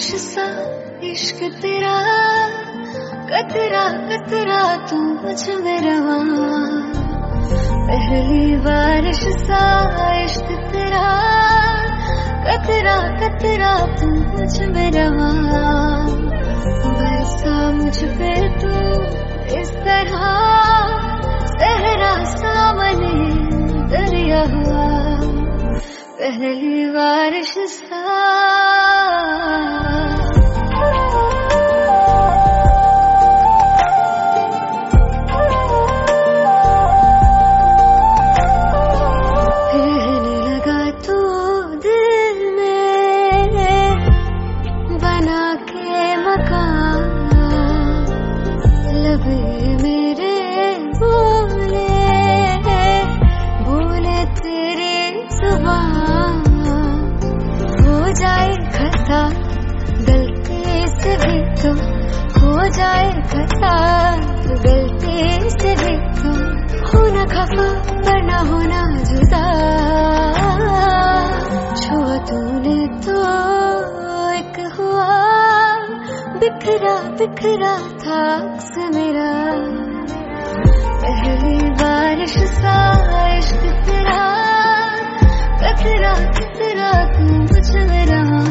बारिश सा इश्क तेरा, कतरा कतरा तू मुझ में रवा। पहली बारिश सा इश्क तेरा, कतरा कतरा तू मुझ में रवा। बरसा मुझ पे तू इस तरह, सहरा सामने दरिया हुआ। पहली बारिश सा गलती से भी तो हो जाए खता, गलती से भी तो होना खफा पर ना होना जुदा। छुआ तूने तो एक हुआ, बिखरा बिखरा था अक्स मेरा। पहली बारिश सा इश्क तेरा, कतरा कतरा तू मुझ में रहा।